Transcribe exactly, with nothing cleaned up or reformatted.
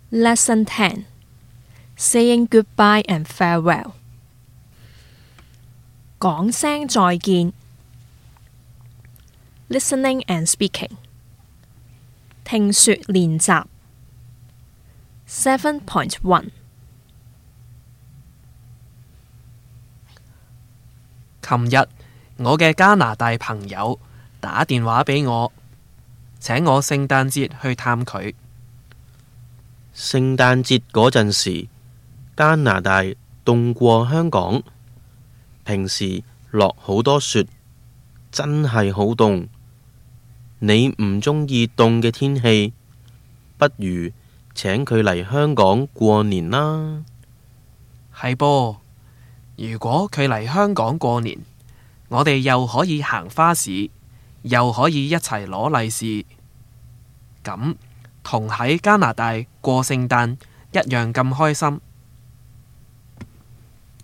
Lesson ten. Saying goodbye and farewell. 講聲再見。Listening and speaking. 聽說練習。seven point one. 琴日我嘅加拿大朋友打電話俾我，請我聖誕節去探佢。 聖誕節嗰陣時，加拿大凍過香港，平時落好多雪，真係好凍。你唔鍾意凍嘅天氣，不如請佢嚟香港過年啦。 係噃，如果佢嚟香港過年，我哋又可以行花市，又可以一齊攞利是，咁同喺加拿大過聖誕一樣咁開心。